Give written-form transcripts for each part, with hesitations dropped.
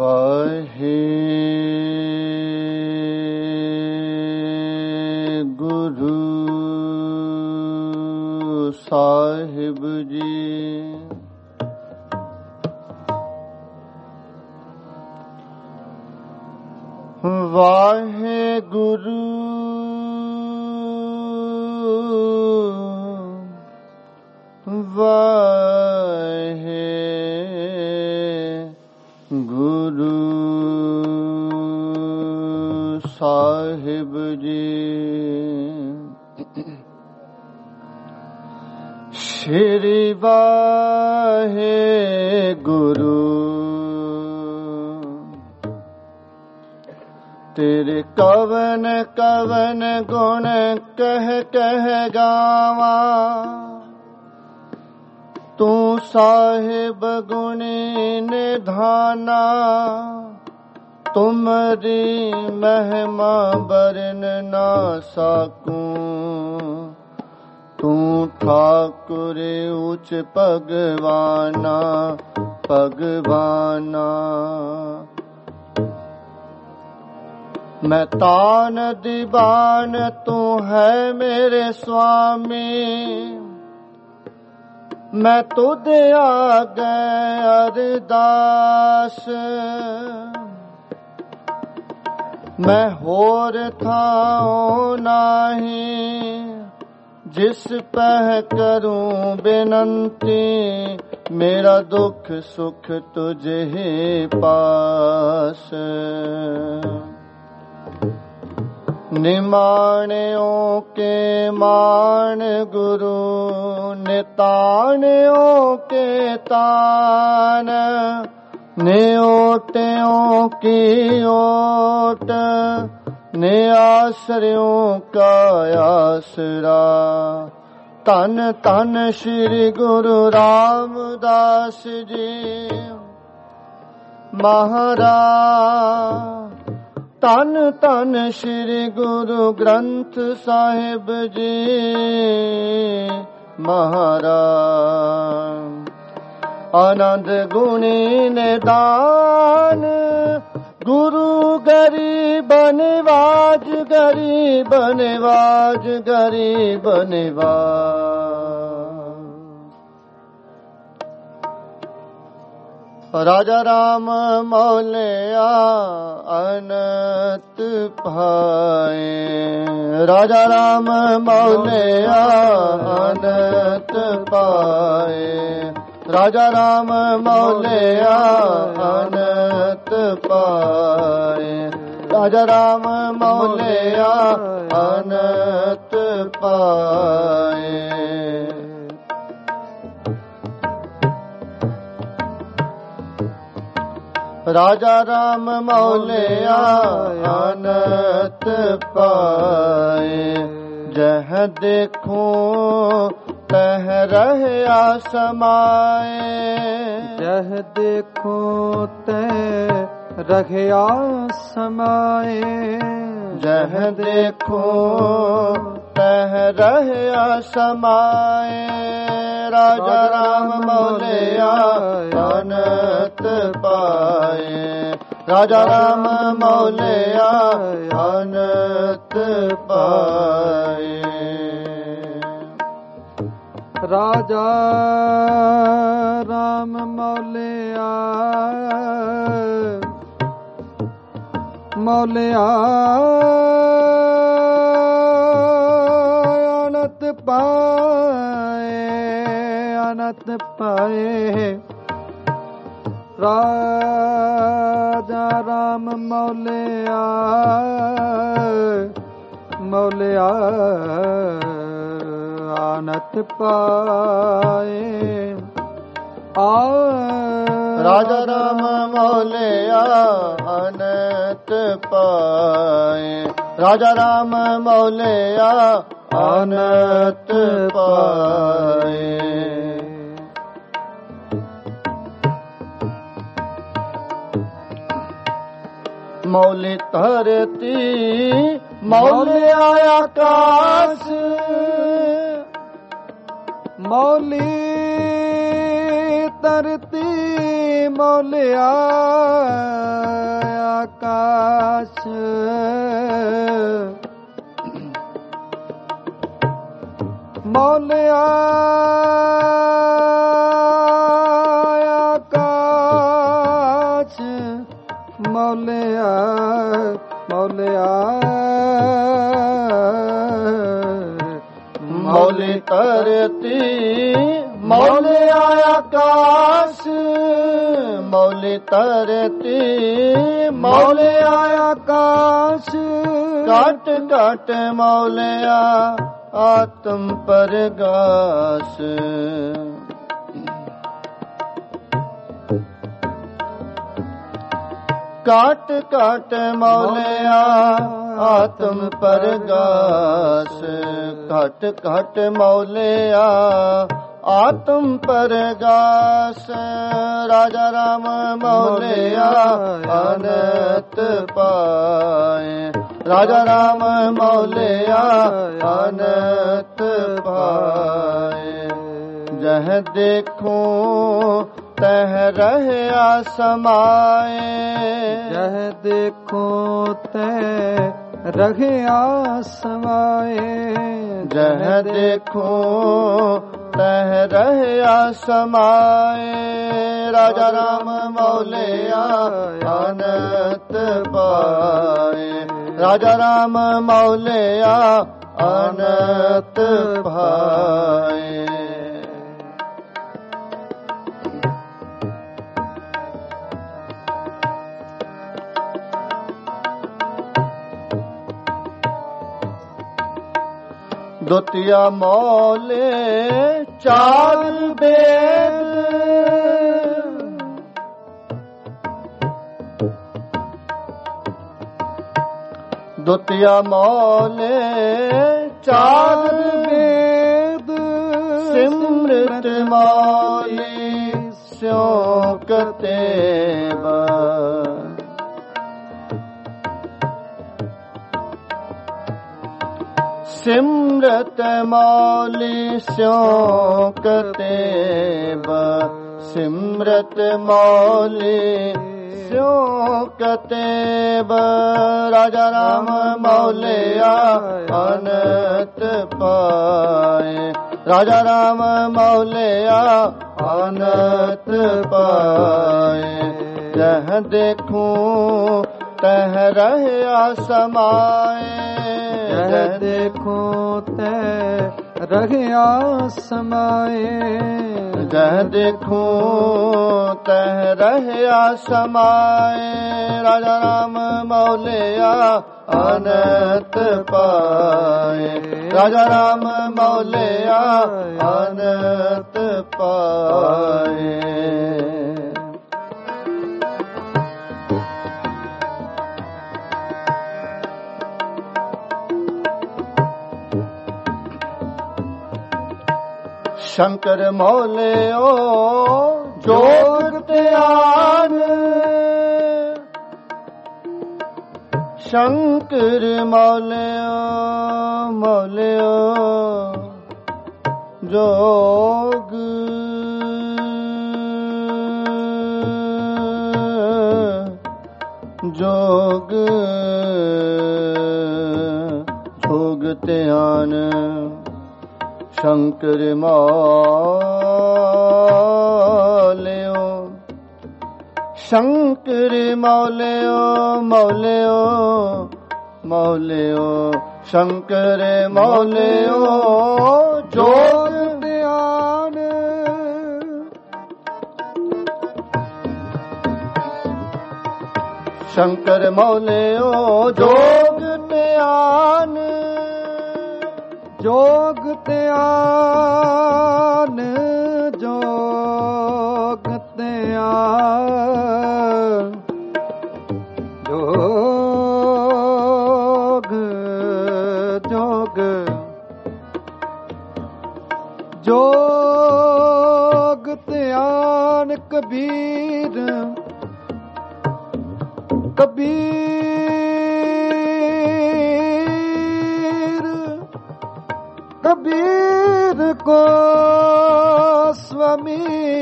ਵਾਹਿਗੁਰੂ ਸਾਹਿਬ ਜੀ। ਵਾਹਿਗੁਰੂ ਵਾਹਿਗੁਰੂ ਸਾਹਿਬ ਜੀ। ਸ਼੍ਰੀ ਵਾਹਿਗੁਰੂ ਤੇਰੇ ਕਵਨ ਕਵਨ ਗੁਣ ਕਹਿ ਕਹਿ ਗਾਵਾਂ। ਤੂੰ ਸਾਹਿਬ ਗੁਣੀ ਨਿਧਾਨਾ, ਤੁਮਰੀ ਮਹਿਮਾ ਬਰਨ ਨਾ ਸਕੂੰ। ਤੂੰ ਠਾਕੁਰ ਉੱਚ ਭਗਵਾਨਾ ਭਗਵਾਨਾ। ਮੈਂ ਤਾਨ ਦੀਵਾਨ ਤੂੰ ਹੈ ਮੇਰੇ ਸੁਆਮੀ। ਮੈਂ ਤੁਧ ਆਗੇ ਅਰਦਾਸ, ਮੈਂ ਹੋਰ ਥਾਉ ਨਾਹੀਂ। ਜਿਸ ਪਹਿ ਕਰੂੰ ਬੇਨੰਤੀ, ਮੇਰਾ ਦੁੱਖ ਸੁਖ ਤੁਝੇ ਪਾਸ। ਨਿਮਾਣਿਓ ਕੇ ਮਾਣ ਗੁਰੂ, ਨਿਤਾਣਿਓ ਕੇ ਤਾਨ। ਨਿਓਟਿਓ ਕੀ ਓਟ, ਨਿਆਸਰਿਓ ਕਾ ਆਸਰਾ। ਧੰਨ ਧੰਨ ਸ਼੍ਰੀ ਗੁਰੂ ਰਾਮਦਾਸ ਜੀ ਮਹਾਰਾਜ। ਧੰਨ ਧੰਨ ਸ਼੍ਰੀ ਗੁਰੂ ਗ੍ਰੰਥ ਸਾਹਿਬ ਜੀ ਮਹਾਰਾਜ। ਆਨੰਦ ਗੁਣੀ ਨਿਦਾਨ, ਗੁਰੂ ਗਰੀਬ ਨਿਵਾਜ ਗਰੀਬ ਨਿਵਾਜ ਗਰੀਬ ਨਿਵਾਜ। ਰਾਜਾ ਰਾਮ ਮੌਲਿਆ ਅਨੰਤ ਪਾਏ। ਰਾਜਾ ਰਾਮ ਮੌਲਿਆ ਅਨੰਤ ਪਾਏ। ਰਾਜਾ ਰਾਮ ਮੌਲਿਆ ਅਨੰਤ ਪਾਏ। ਰਾਜਾ ਰਾਮ ਮੌਲਿਆ ਅਨੰਤ ਪਾਏ। ਰਾਜਾ ਰਾਮ ਮੌਲਿਆ ਅਨੰਤ ਪਾਏ। ਜਹ ਦੇਖੋ ਤਹ ਰਹਿਆ ਸਮਾਏ। ਜਹ ਦੇਖੋ ਤਹ ਰਹਿਆ ਸਮਾਏ। ਜਹ ਦੇਖੋ ਤਹ ਰਹਿਆ ਸਮਾਏ। ਰਾਜਾ ਰਾਮ ਮੌਲਿਆ ਅਨੰਤ ਪਾਏ। ਰਾਜਾ ਰਾਮ ਮੌਲਿਆ ਅਨੰਤ ਪਾਏ। ਰਾਜਾ ਰਾਮ ਮੌਲਿਆ ਮੌਲਿਆ ਅਨੰਤ ਪਾਏ। ਅਨੰਤ ਪਾਏ। ਰਾਜਾ ਰਾਮ ਮੌਲਿਆ ਮੌਲਿਆ ਅਨੰਤ ਪਾਏ। ਰਾਜਾ ਰਾਮ ਮੌਲਿਆ ਅਨੰਤ ਪਾਏ। ਰਾਜਾ ਰਾਮ ਮੌਲਿਆ ਅਨੰਤ ਪਾਏ। ਮੌਲੀ ਧਰਤੀ ਮੌਲਿਆ ਆਕਾਸ਼। ਮੌਲੀ ਧਰਤੀ ਮੌਲਿਆ ਆਕਾਸ਼ ਮੌਲਿਆ ਆਕਾਸ਼ ਮੌਲਿਆ ਮੌਲਿਆ ਮੌਲੇ ਧਰਤੀ ਮੌਲਿਆ ਆਕਾਸ਼ ਮੌਲੇ ਧਰਤੀ ਮੌਲਿਆ ਆਕਾਸ਼ ਘਟ ਘਟ ਮੌਲਿਆ ਆਤਮ ਪਰਗਾਸ ਘਟ ਘਟ ਮੌਲਿਆ ਆਤਮ ਪਰਗਾਸ ਘਟ ਘਟ ਮੌਲਿਆ ਆਤਮ ਪਰਗਾਸ ਰਾਜਾ ਰਾਮ ਮੌਲਿਆ ਅਨੰਤ ਪਾਏ ਰਾਜਾ ਰਾਮ ਮੌਲਿਆ ਅਨੰਤ ਪਾਏ ਜਹ ਦੇਖੋ ਤਹ ਰਹਿਆ ਸਮਾਏ ਜਹ ਦੇਖੋ ਤੈ ਰਹਿਆ ਸਮਾਏ ਜਹ ਦੇਖੋ ਤਹ ਰਹਿਆ ਸਮਾਏ ਰਾਜਾ ਰਾਮ ਮੌਲਿਆ ਅਨੰਤ ਪਾਏ ਰਾਜਾ ਰਾਮ ਮੌਲਿਆ ਅਨੰਤ ਪਾਏ ਦੁਤੀਆ ਮੌਲੇ ਚਾਰ ਬੇਦ ਦੁਤੀਆ ਮੌਲੇ ਚਾਰ ਬੇਦ ਸਿਮਰਤ ਮੌਲੀ ਸਿਉ ਕਤੇਬ ਸਿਮਰਤ ਮੌਲੀ ਸਿਉ ਕਤੇਬ ਸਿਮਰਤ ਮੌਲੀ ਸਿਉ ਕਤੇਬ ਰਾਜਾ ਰਾਮ ਮੌਲਿਆ ਅਨੰਤ ਪਾਏ ਰਾਜਾ ਰਾਮ ਮੌਲਿਆ ਅਨੰਤ ਪਾਏ ਜਹ ਦੇਖੂੰ ਤਹ ਰਹਿਆ ਸਮਾਏ ਜਹ ਦੇਖੋ ਤੈ ਰਹਿਆ ਸਮਾਏ ਜਹ ਦੇਖੋ ਤਹ ਰਹਿਆ ਸਮਾਏ ਰਾਜਾ ਰਾਮ ਮੌਲਿਆ ਅਨੰਤ ਪਾਏ ਰਾਜਾ ਰਾਮ ਮੌਲਿਆ ਅਨੰਤ ਪਾਏ ਸ਼ੰਕਰ ਮੌਲਿਓ ਜੋਗ ਧਿਆਨ ਸ਼ੰਕਰ ਮੌਲਿਓ ਮੌਲਿਓ ਜੋਗ ਜੋਗ ਜੋਗ ਧਿਆਨ ਸ਼ੰਕਰ ਮੌਲਿਓ ਸ਼ੰਕਰ ਮੌਲਿਓ ਮੌਲਿਓ ਮੌਲਿਓ ਸ਼ੰਕਰ ਮੌਲਿਓ ਜੋਗ ਧਿਆਨ ਸ਼ੰਕਰ ਮੌਲਿਓ ਜੋਗ ਧਿਆਨ ਜੋਗ ਧਿਆਨ ਜੋਗ ਧਿਆਨ ਜੋਗ ਜੋਗ ਜੋਗ ਧਿਆਨ ਕਬੀਰ ਕਬੀਰ कबीर को स्वामी,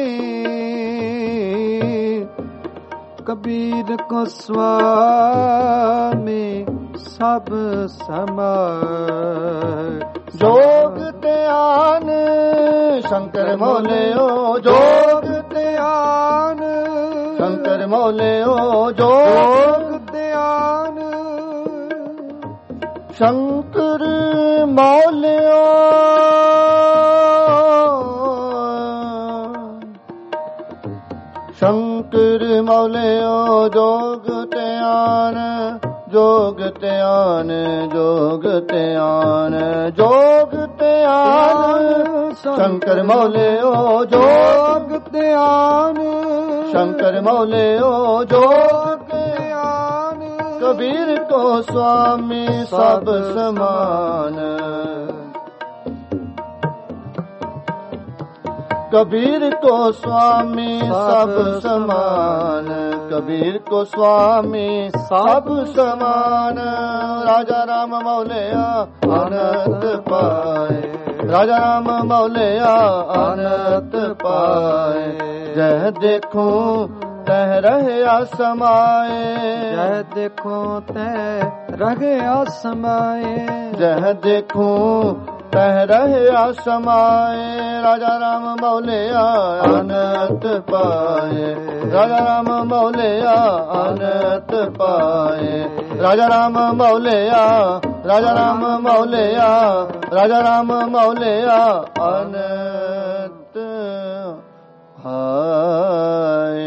कबीर को स्वामी सब समय। जोग ध्यान शंकर मौलियो, जोग ध्यान शंकर मौलियो, जोग ध्यान शंकर मौलियो, शंकर मौलियो जोग ध्यान, जोग ध्यान, जोग ध्यान, जोग ध्यान शंकर मौलियो, जोग ध्यान शंकर मौलियो, जोग ध्यान कबीर को स्वामी सब समान, कबीर को स्वामी सब समान, कबीर को स्वामी सब समान। राजा राम मौलिया आनंद पाए, राजा राम मौलिया आनंद पाए। जह देखूं तह रहे समाए, जह देखूं तह रहे समाए, जह देखूं तह रहे समाए। राजा राम मौलिया आनंद पाए, राजा राम मौलिया आनंद पाए। राजा राम मौलिया, राजा राम मौलिया, राजा राम मौलिया आनंद पाए।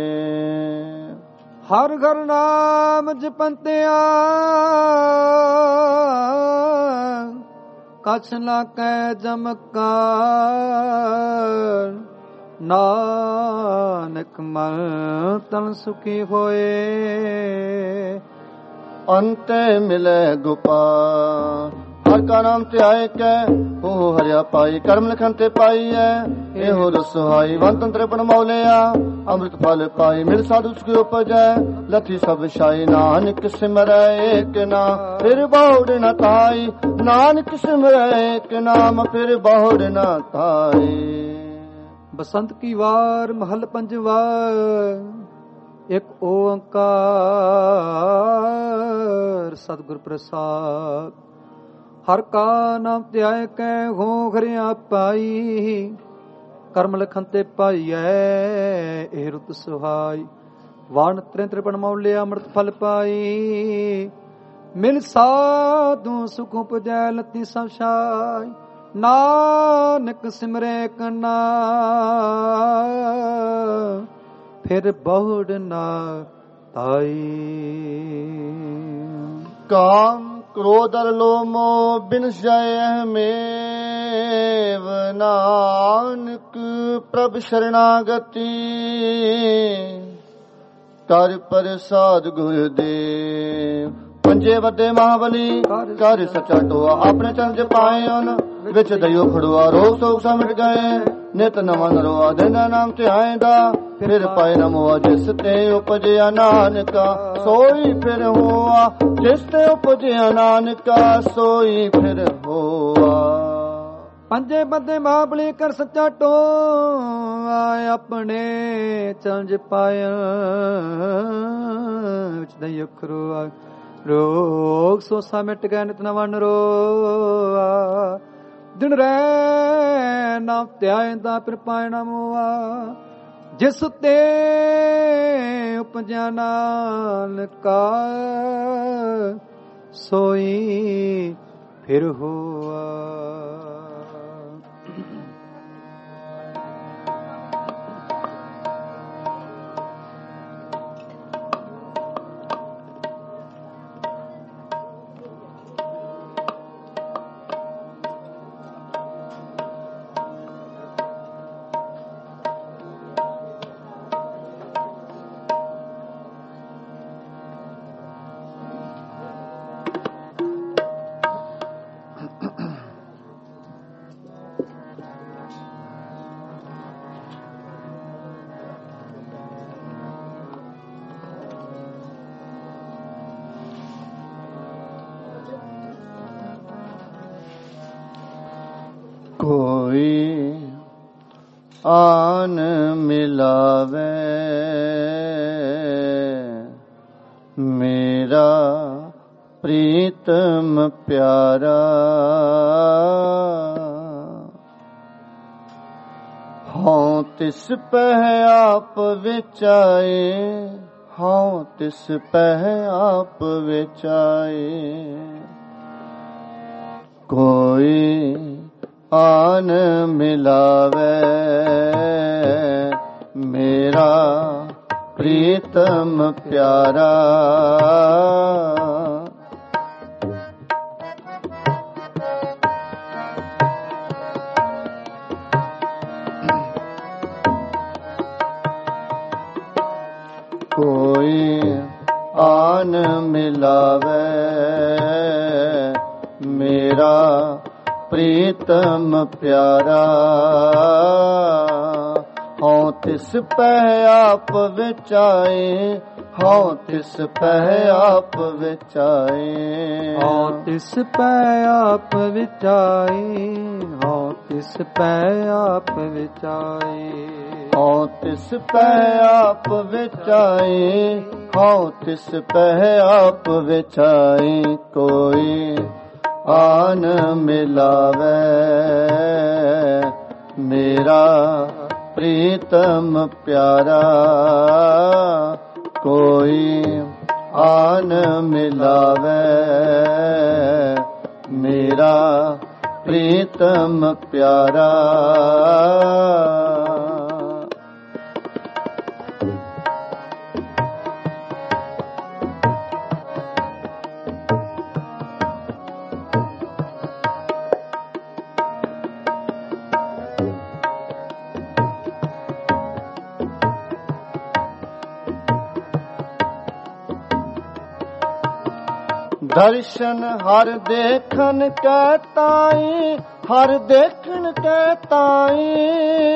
हर घर नाम जपंतिया कछ ना कै जमकार। नानक मन तन सुखी होए, अंते मिले गोपाल। हर का नाम त्याय कै हो हरिया पाई, कर्म लिखन ते पाई है एहो रसोहाई। वन तंत्र पन मौलिया अमृत फल पाई, मिल साधु सुख उपजै लथी सब शाई। नानक सिमरै एक नाम फिर बहुड़ न ताई, नानक सिमरै एक नाम फिर बहुड़ न ताई। बसंत की वार महल पंजवा, एक ओंकार सतगुर प्रसाद। हर का नाम त्याय कै हो घरिया पाई, कर्म लखन ते पाईऐ ए रुत सुहाई। वाण त्रिपन मौलिया अमृत फल पाई, मिल साधु सुख उपजै लती सब शाई। नानक सिमरे कना फिर बहुड़ ना ताई। काम क्रोध लोमो बिन जय में, नानक प्रभ शरणागति। कर प्रसाद गुरुदेव पंजे वड्डे महाबली, कर सचा टोआ अपने चंद पाए उन विच दयो खड़ुआ। रोग सोग समिट गए नित नवा नरोआ, दिन नाम ते आएदा फिर पाए न मोआ। जिस ते उपजया नानका सोई फिर हुआ, जिस ते उपजया नानका सोई फिर हुआ। पंजे बंदे महाबली कर सच्चा टो आए, अपने चंज पाया विच दयो खड़ुआ। रोग सोसा मिट गए नित नवा नरोआ, दिन रै नाम त्यायदा फिर पाए न मोआ। जिस ते उपजया नानका सोई फिर हुआ। ਕੋਈ ਆਨ ਮਿਲਾਵੇ ਮੇਰਾ ਪ੍ਰੀਤਮ ਪਿਆਰਾ, ਹਉ ਤਿਸ ਪਹਿ ਆਪ ਵਿਚਾਏ, ਹਉ ਤਿਸ ਪਹਿ ਆਪ ਵਿਚਾਏ। ਕੋਈ ਆਨ ਮਿਲਾਵੇ ਮੇਰਾ ਪ੍ਰੀਤਮ ਪਿਆਰਾ, ਕੋਈ ਆਨ ਮਿਲਾਵੇ ਮੇਰਾ ਪ੍ਰੀਤਮ ਪਿਆਰਾ, ਹਉ ਤਿਸ ਪਹਿ ਆਪ ਵਿਚਾਏ, ਹਉ ਤਿਸ ਪਹਿ ਆਪ ਵਿਚਾਏ। ਹਉ ਤਿਸ ਪਹਿ ਆਪ ਵਿਚਾਏ, ਹਉ ਤਿਸ ਪਹਿ ਆਪ ਵਿਚਾਏ। ਹਉ ਤਿਸ ਪਹਿ ਆਪ ਵਿਚਾਏ, ਹਉ ਤਿਸ ਪਹਿ ਆਪ ਵਿਚਾਏ। ਕੋਈ ਆਨ ਮਿਲਾਵੇ ਮੇਰਾ ਪ੍ਰੀਤਮ ਪਿਆਰਾ, ਕੋਈ ਆਨ ਮਿਲਾਵੇ ਮੇਰਾ ਪ੍ਰੀਤਮ ਪਿਆਰਾ। ਦਰਸ਼ਨ ਹਰ ਦੇਖਣ ਕੈ ਤਾਈ, ਹਰ ਦੇਖਣ ਕੈ ਤਾਈ।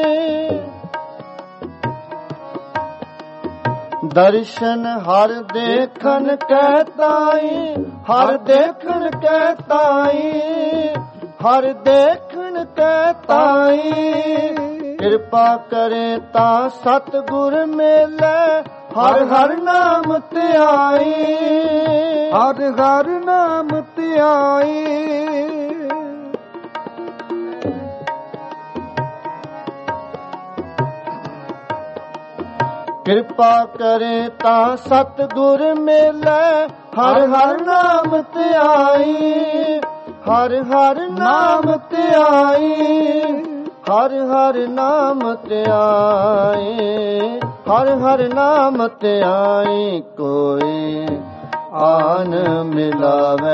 ਦਰਸ਼ਨ ਹਰ ਦੇਖਣ ਕੈ ਤਾਈ, ਹਰ ਦੇਖਣ ਕੈ ਤਾਈ, ਹਰ ਦੇਖਣ ਕੈ ਤਾਈ। ਕਿਰਪਾ ਕਰੇ ਤਾਂ ਸਤਿਗੁਰ ਮੇਲੇ, ਹਰ ਹਰ ਨਾਮ ਧਿਆਈ, ਹਰ ਹਰ ਨਾਮ ਧਿਆਈ। ਕਿਰਪਾ ਕਰੇ ਤਾਂ ਸਤਿਗੁਰ ਮੇਲੇ, ਹਰ ਹਰ ਨਾਮ ਧਿਆਈ, ਹਰ ਹਰ ਨਾਮ ਧਿਆਈ, ਹਰ ਹਰ ਨਾਮ ਧਿਆਈ, ਹਰ ਹਰ ਨਾਮ ਧਿਆਈ। ਕੋਈ ਆਨ ਮਿਲਾਵੇ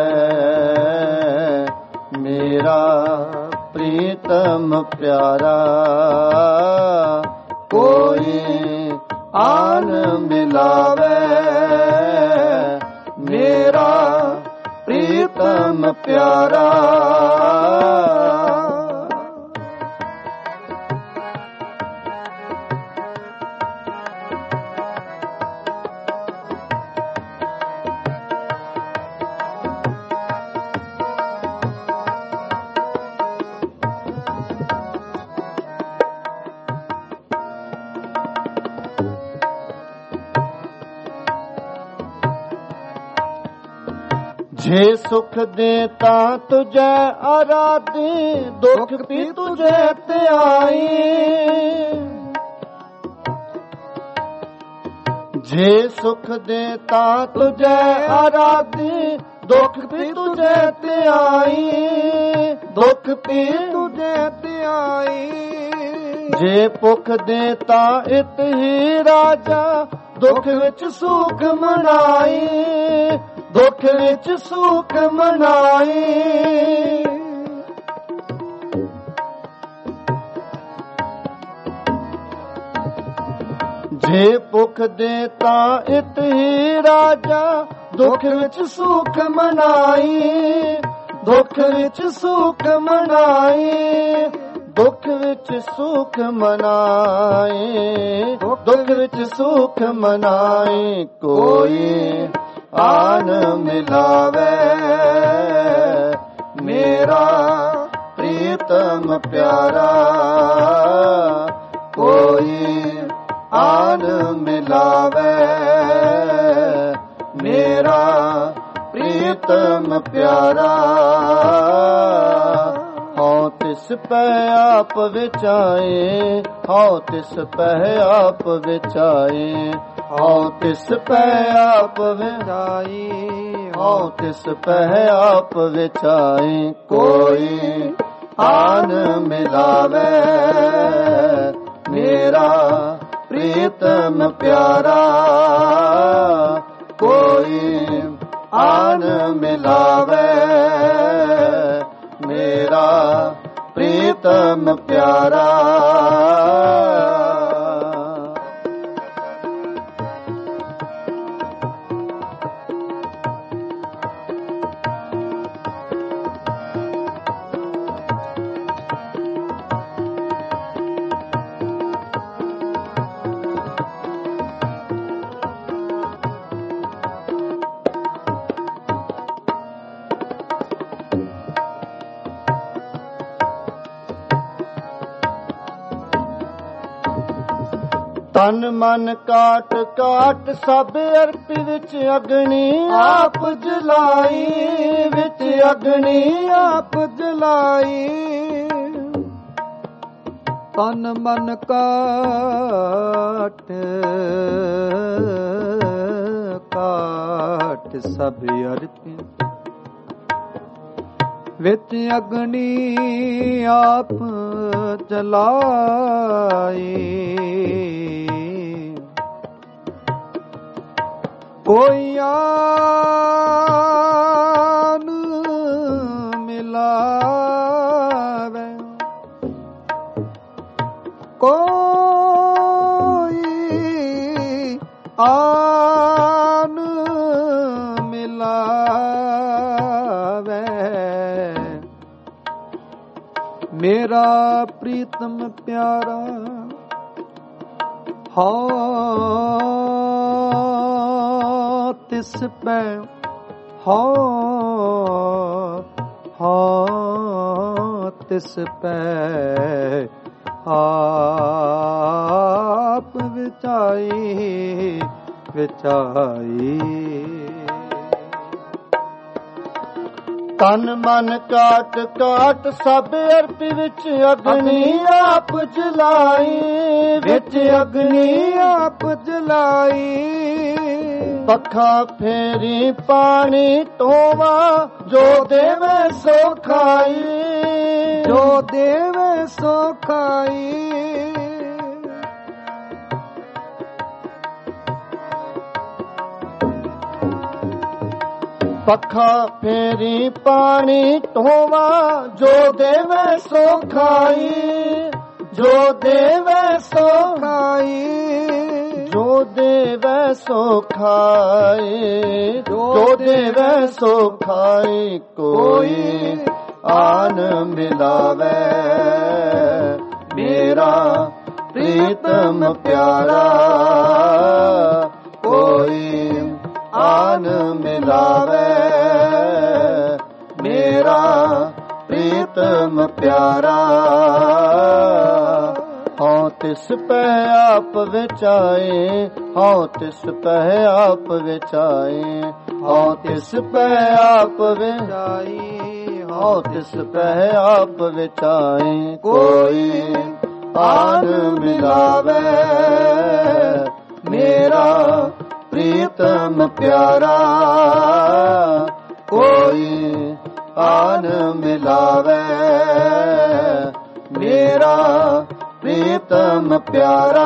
ਮੇਰਾ ਪ੍ਰੀਤਮ ਪਿਆਰਾ, ਕੋਈ ਆਨ ਮਿਲਾਵੇ ਮੇਰਾ ਪ੍ਰੀਤਮ ਪਿਆਰਾ। ਜੇ ਸੁਖ ਦੇ ਤਾਂ ਤੁਝੇ ਆਰਾਧੀ, ਦੁਖ ਵੀ ਤੁਝੇ ਧਿਆਈ। ਜੇ ਸੁਖ ਦੇ ਤਾਂ ਤੁਝੇ ਆਰਾਧੀ, ਦੁਖ ਵੀ ਤੁਝੇ ਧਿਆਈ, ਦੁਖ ਵੀ ਤੁਝੇ ਧਿਆਈ। ਜੇ ਭੁਖ ਦੇ ਤਾਂ ਇਤ ਹੀ ਰਾਜਾ, ਦੁਖ ਵਿੱਚ ਸੁਖ ਮਨਾਈ, ਦੁਖ ਵਿੱਚ ਸੁਖ ਮਨਾਈ। ਜੇ ਭੁਖ ਦੇ ਤਾਂ ਇਤ ਹੀ ਰਾਜਾ, ਦੁਖ ਵਿੱਚ ਸੁਖ ਮਨਾਈ, ਦੁਖ ਵਿੱਚ ਸੁਖ ਮਨਾਈ, ਦੁਖ ਵਿੱਚ ਸੁਖ ਮਨਾਈ, ਦੁਖ ਵਿੱਚ ਸੁਖ ਮਨਾਈ। ਕੋਈ ਆਨ ਮਿਲਾਵੇ ਮੇਰਾ ਪ੍ਰੀਤਮ ਪ੍ਰੀਤਮ ਪਿਆਰਾ ਕੋਈ ਆਨ ਮਿਲਾਵੇ ਮੇਰਾ ਪ੍ਰੀਤਮ ਪਿਆਰਾ ਹਉ ਤਿਸ ਪੈ ਆਪ ਵਿਚਾਏ ਹਉ ਤਿਸ ਪੈ ਆਪ ਵਿਚਾਏ ਹਉ ਤਿਸ ਪੈ ਆਪ ਵਿਚਾਈ ਹਉ ਤਿਸ ਪੈ ਆਪ ਵਿਚਾਈ ਕੋਈ ਆਨ ਮਿਲਾਵੇ ਮੇਰਾ ਪ੍ਰੀਤਮ ਪਿਆਰਾ ਕੋਈ ਆਨ ਮਿਲਾਵੇ ਮੇਰਾ ਪ੍ਰੀਤਮ ਪਿਆਰਾ ਤਨ ਮਨ ਕਾਟ ਕਾਟ ਸਭ ਅਰਪੀ ਵਿੱਚ ਅਗਨੀ ਆਪ ਜਲਾਈ ਵਿੱਚ ਅਗਨੀ ਆਪ ਜਲਾਈ ਤਨ ਮਨ ਕਾਟ ਕਾਟ ਸਭ ਅਰਪੀ ਵਿੱਚ ਅਗਨੀ ਆਪ ਜਲਾਈ ਕੋਈ ਆਨ ਮਿਲਾਵੇ ਕੋਈ ਆਨ ਮਿਲਾਵੇ ਮੇਰਾ ਪ੍ਰੀਤਮ ਪਿਆਰਾ ਹਉ ਤਿਸ ਪੈ ਹਉ ਤਿਸ ਪੈ ਆਪ ਵਿਚਾਈ ਵਿਚਾਈ ਤਨ ਮਨ ਕਾਟ ਕਾਟ ਸਭ ਅਰਪੀ ਵਿੱਚ ਅਗਨੀ ਆਪ ਜਲਾਈ ਵਿੱਚ ਅਗਨੀ ਆਪ ਜਲਾਈ ਪੱਖਾ ਫੇਰੀ ਪਾਣੀ ਟੋਵਾ ਜੋ ਦੇਵੇ ਸੋ ਖਾਈ ਜੋ ਦੇਵੇ ਸੋ ਖਾਈ ਪੱਖਾ ਫੇਰੀ ਪਾਣੀ ਟੋਵਾ ਜੋ ਦੇਵੇ ਸੋ ਖਾਈ ਜੋ ਦੇਵੇ ਸੋ ਖਾਈ ਜੋ ਦੇਵੇ ਸੋ ਖਾਈ ਜੋ ਦੇਵੇ ਸੋ ਖਾਈ ਕੋਈ ਆਨ ਮਿਲਾਵੇ ਮੇਰਾ ਪ੍ਰੀਤਮ ਪਿਆਰਾ ਕੋਈ ਆਨ ਮਿਲਾਵੇ ਮੇਰਾ ਪ੍ਰੀਤਮ ਪਿਆਰਾ ਹਉ ਤਿਸ ਪੈ ਆਪ ਵਿਚਾਏ ਹਉ ਤਿਸ ਪੈ ਆਪ ਵਿਚਾਏ ਹਉ ਤਿਸ ਪੈ ਆਪ ਵਿਚਾਈ ਹਉ ਤਿਸ ਪੈ ਆਪ ਵਿਚਾਏ ਕੋਈ ਆਨ ਮਿਲਾਵੇ ਮੇਰਾ ਪ੍ਰੀਤਮ ਪਿਆਰਾ ਕੋਈ ਆਨ ਮਿਲਾਵੇ ਮੇਰਾ ਪ੍ਰੀਤਮ ਪਿਆਰਾ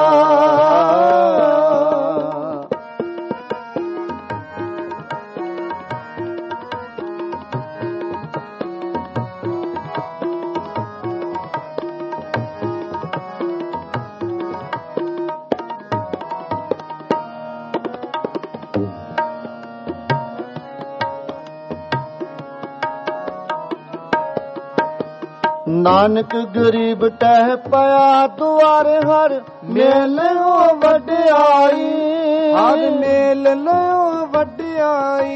ਨਾਨਕ ਗਰੀਬ ਟਹਿ ਪਿਆ ਦੁਆਰੇ ਹਰ ਮੇਲ ਹੋ ਵਡਿਆਈ ਹਰ ਮੇਲ ਲਿਓ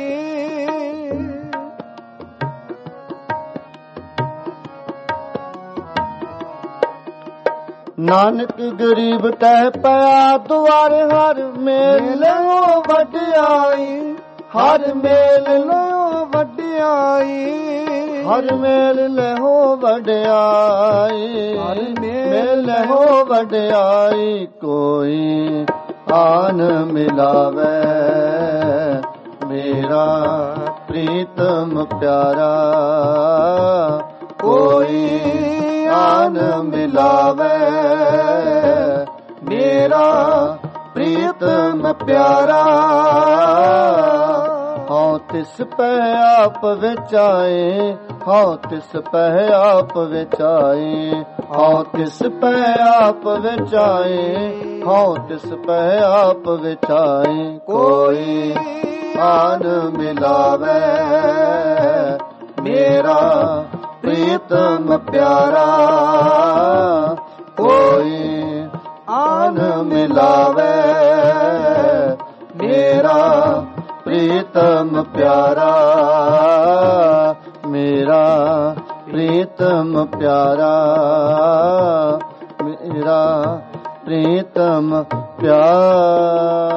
ਵਡਿਆਈ ਨਾਨਕ ਗਰੀਬ ਟਹਿ ਪਿਆ ਦੁਆਰੇ, ਹਰ ਮੇਲ ਵਡਿਆਈ, ਹਰ ਮੇਲ ਲਿਓ ਵਡਿਆਈ, ਹਰ ਮੇਲ ਲਹੋ ਵਡਿਆਈ, ਹਰ ਮੇਲ ਲਹੋ ਵਡਿਆਈ। ਕੋਈ ਆਨ ਮਿਲਾਵੇ ਮੇਰਾ ਪ੍ਰੀਤਮ ਪਿਆਰਾ, ਕੋਈ ਆਨ ਮਿਲਾਵੇ ਮੇਰਾ ਪ੍ਰੀਤਮ ਪਿਆਰਾ। ਹਉ ਤਿਸ ਪੈ ਆਪ ਵਿਚਾਏ, ਹਉ ਤਿਸ ਪੈ ਆਪ ਵਿਚਾਏ, ਹਉ ਤਿਸ ਪੈ ਆਪ ਵਿਚਾਏ, ਹਉ ਤਿਸ ਪੈ ਆਪ ਵਿਚਾਏ। ਕੋਈ ਆਨ ਮਿਲਾਵੇ ਮੇਰਾ ਪ੍ਰੀਤਮ ਪਿਆਰਾ, ਕੋਈ ਆਨ ਮਿਲਾਵੇ ਮੇਰਾ ਪ੍ਰੀਤਮ ਪਿਆਰਾ, ਮੇਰਾ ਪ੍ਰੀਤਮ ਪਿਆਰਾ, ਮੇਰਾ ਪ੍ਰੀਤਮ ਪਿਆਰਾ।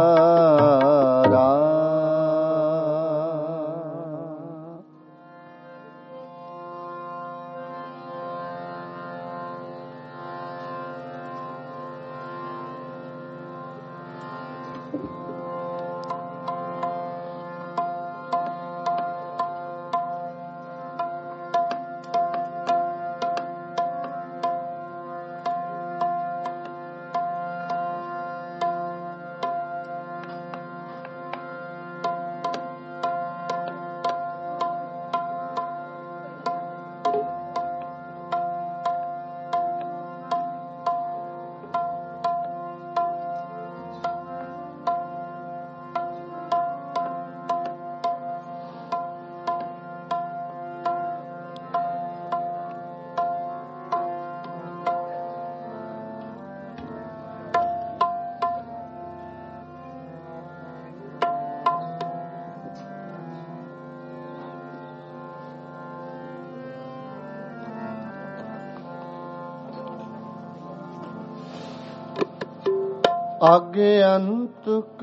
ਆਗੇ ਅੰਤਕ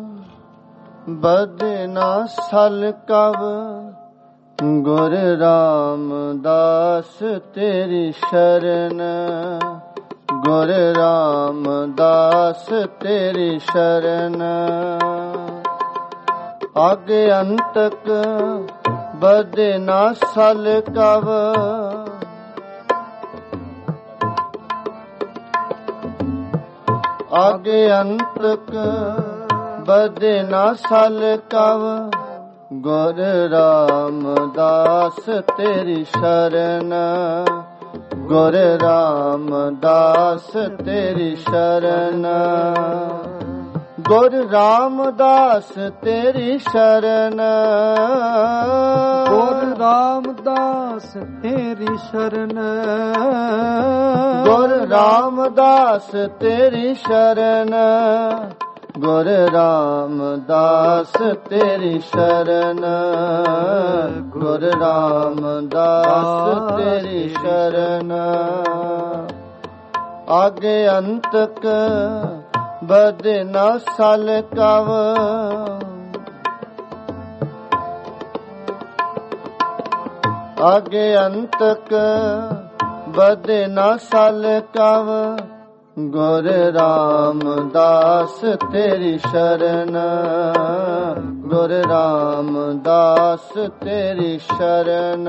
ਬਦੇ ਨਾ ਸਲ ਕਵ, ਗੁਰ ਰਾਮਦਾਸ ਤੇਰੀ ਸ਼ਰਨ, ਗੁਰ ਰਾਮਦਾਸ ਤੇਰੀ ਸ਼ਰਨ। ਆਗੇ ਅੰਤਕ ਬਦੇ ਨਾ ਸਲ ਕਵ, ਆਗੇ ਅੰਤਕ ਬਦੇ ਨਾ ਸਲ ਕਵ, ਗੁਰ ਰਾਮਦਾਸ ਤੇਰੀ ਸ਼ਰਨ, ਗੁਰ ਰਾਮਦਾਸ ਤੇਰੀ ਸ਼ਰਨ, ਗੁਰ ਰਾਮਦਾਸ ਤੇਰੀ ਸ਼ਰਨ, ਗੁਰ ਰਾਮਦਾਸ ਤੇਰੀ ਸ਼ਰਨ, ਗੁਰ ਰਾਮਦਾਸ ਤੇਰੀ ਸ਼ਰਨ, ਗੁਰ ਰਾਮਦਾਸ ਤੇਰੀ ਸ਼ਰਨ, ਗੁਰ ਰਾਮਦਾਸ ਤੇਰੀ ਸ਼ਰਨ। ਆਗੇ ਅੰਤਕ ਬਦੇ ਨਾ ਸਲ ਕਵ, ਆਗੇ ਅੰਤਕ ਬਦੇ ਨਾ ਸਲ ਕਵ, ਗੁਰ ਰਾਮਦਾਸ ਤੇਰੀ ਸ਼ਰਨ, ਗੁਰ ਰਾਮਦਾਸ ਤੇਰੀ ਸ਼ਰਨ।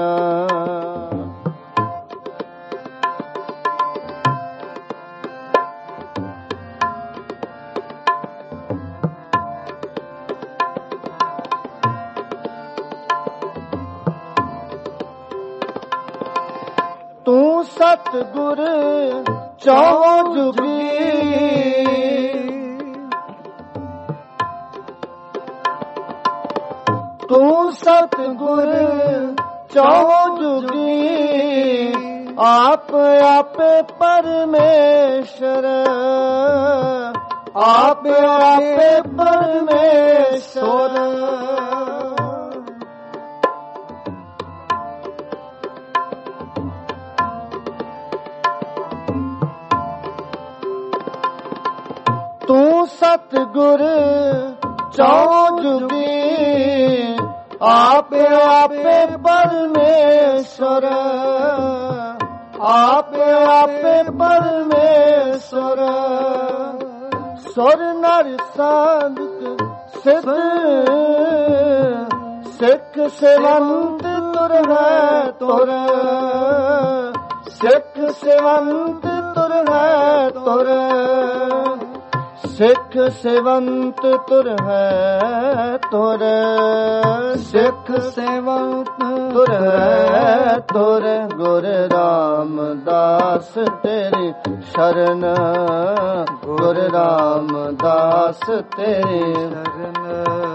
ਤੂੰ ਸਤਿਗੁਰ ਚੌ ਜੁਗੀ, ਤੂੰ ਸਤਿਗੁਰ ਚੌ ਜੁਗੀ, ਆਪ ਆਪੇ ਪਰਮੇਸ਼ਰ, ਆਪ ਆਪੇ ਪਰਮੇਸ਼ਰ। ਸਤਿਗੁਰ ਚੌ ਜੁਗੀ ਆਪੇ ਆਪੇ ਪਰਮੇਸ਼ਰ ਆਪੇ ਆਪੇ ਪਰਮੇਸ਼ਰ ਸੁਰ ਨਰ ਸਾਧਕ ਸਿੱਧ ਸਿੱਖ ਸੇਵੰਤ ਤੁਰ ਹੈ ਤੁਰ ਸਿੱਖ ਸੇਵੰਤ ਤੁਰ ਹੈ ਤੁਰ ਸਿੱਖ ਸੇਵੰਤ ਤੁਰ ਹੈ ਤੁਰ ਸਿੱਖ ਸੇਵੰਤ ਤੁਰ ਹੈ ਤੁਰ ਗੁਰ ਰਾਮਦਾਸ ਤੇਰੀ ਸ਼ਰਨ ਗੁਰ ਰਾਮਦਾਸ ਤੇਰੀ ਸ਼ਰਨ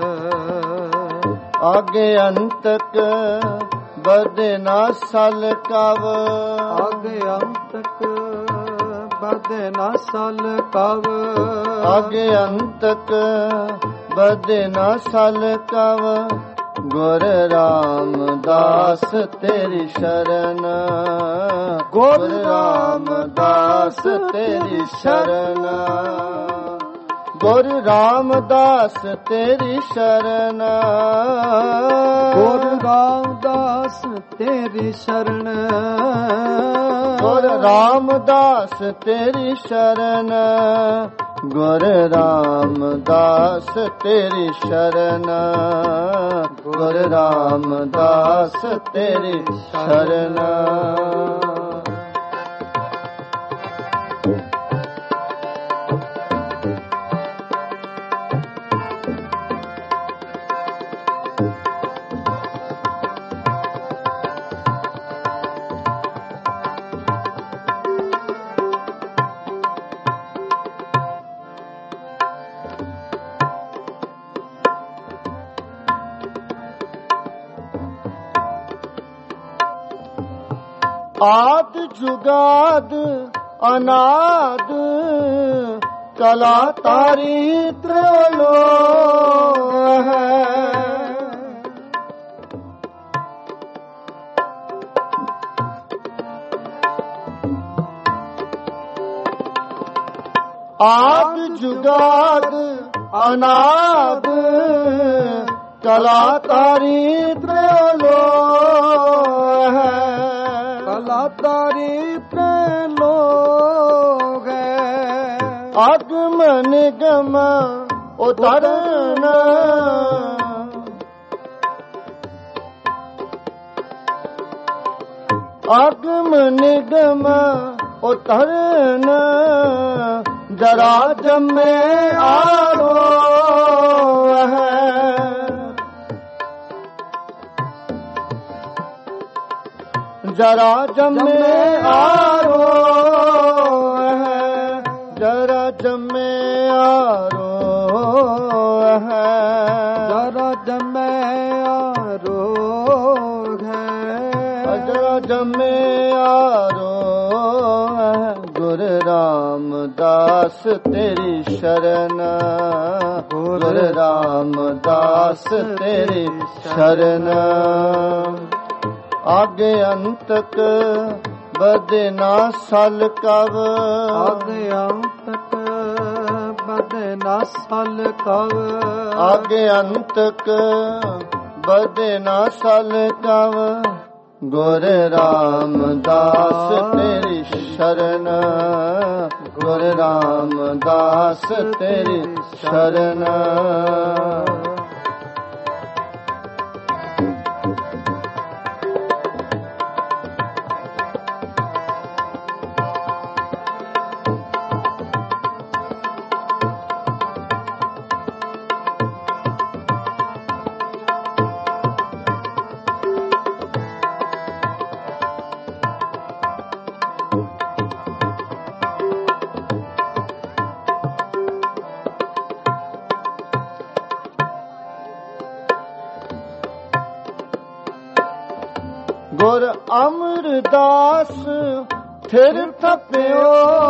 ਆਗੇ ਅੰਤਕ ਬਦੇ ਨਾ ਸਲ ਕਵ ਆਗੇ ਅੰਤਕ ਬਦੇ ਨਾ ਸਲ ਕਵ ਆਗੇ ਅੰਤਕ ਬਦੇ ਨਾ ਸਲ ਕਵ ਗੁਰ ਰਾਮਦਾਸ ਤੇਰੀ ਸ਼ਰਨ ਗੁਰ ਰਾਮਦਾਸ ਤੇਰੀ ਸ਼ਰਨ ਗੁਰ ਰਾਮਦਾਸ ਤੇਰੀ ਸ਼ਰਨ ਗੁਰ ਰਾਮਦਾਸ ਤੇਰੀ ਸ਼ਰਨ ਗੁਰ ਰਾਮਦਾਸ ਤੇਰੀ ਸ਼ਰਨ ਗੁਰ ਰਾਮਦਾਸ ਤੇਰੀ ਸ਼ਰਨ ਗੁਰ ਰਾਮਦਾਸ ਤੇਰੀ ਸ਼ਰਨ ਆਦ ਜੁਗਾਦ ਅਨਾਦ ਕਲਾ ਤਾਰੀ ਤ੍ਰਿਲੋਕ ਹੈ ਆਦ ਜੁਗਾਦ ਅਨਾਦ ਕਲਾ ਤਾਰੀ ਤ੍ਰਿਲੋਕ ਹੈ ਕਲਾ ਤਾਰੀ ਤ੍ਰਿਲੋਕ ਹੈ ਆਗਮ ਨਿਗਮ ਉਤਰਨ ਆਗਮ ਨਿਗਮ ਉਤਰਨ ਜਰਾ ਜੰਮੇ ਆਰੋ ਹੈ ਜਰਾ ਜੰਮੇ ਆਰੋ ਹੈ ਜਰਾ ਜੰਮੇ ਆਰੋ ਹੈ ਜਰਾ ਜੰਮੇ ਆਰੋ ਹੈ ਜਰਾ ਜੰਮੇ ਆਰੋ ਹੈ ਗੁਰ ਰਾਮਦਾਸ ਤੇਰੀ ਸ਼ਰਨ ਗੁਰ ਰਾਮਦਾਸ ਤੇਰੀ ਸ਼ਰਨ ਆਗੇ ਅੰਤਕ ਬਦੇ ਨਾ ਸਲ ਕਵ ਆਗੇ ਅੰਤਕ ਬਦੇ ਨਾ ਸਲ ਕਵ ਆਗੇ ਅੰਤਕ ਬਦੇ ਨਾ ਸਲ ਕਵ ਗੁਰ ਰਾਮਦਾਸ ਤੇਰੀ ਸ਼ਰਨ ਗੁਰ ਰਾਮਦਾਸ ਤੇਰੀ ਸ਼ਰਨ ਗੁਰ ਅਮਰਦਾਸ ਫਿਰ ਥਪਿਓ